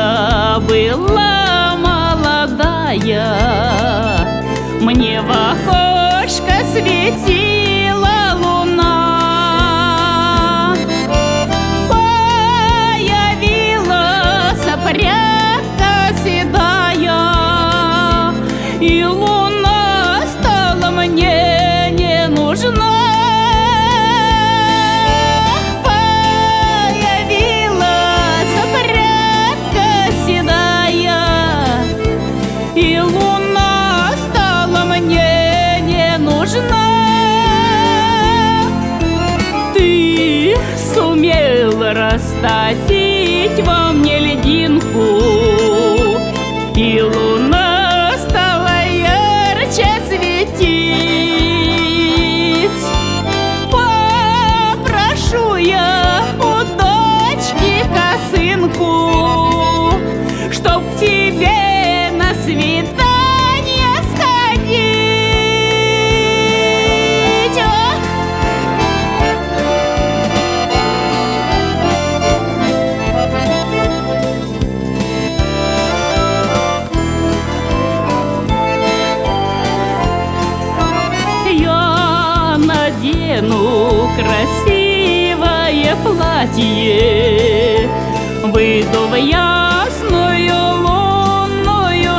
я была молодая, мне в окошко светила луна. Появилась прядка седая, и луна стала мне не нужна. И луна стала мне не нужна. Ты сумел растопить во мне льдинку, и луна стала ярче светить. Попрошу я у дочки косынку, чтоб тебе свидание сходить. Я надену красивое платье, выйду в ясную лунную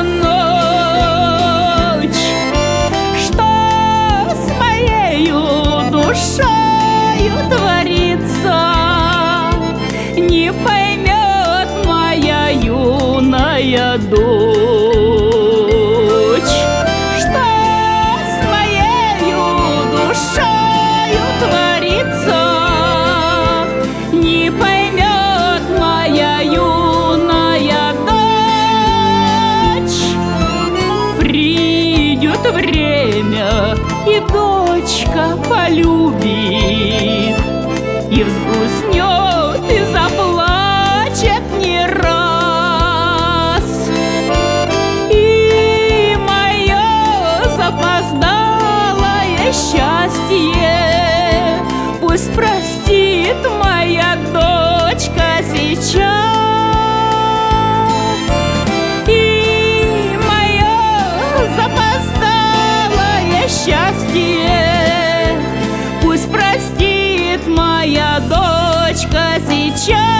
ночь. Что с моею душою творится, не поймет моя юная дочь. Что с моею душою творится, не поймет моя юная дочь. Придет время, и дочка полюбит, и взгрустнет, и заплачет не раз. И мое запоздалое счастье пусть простит моя дочка сейчас. И мое запоздалое счастье пусть простит моя дочка сейчас.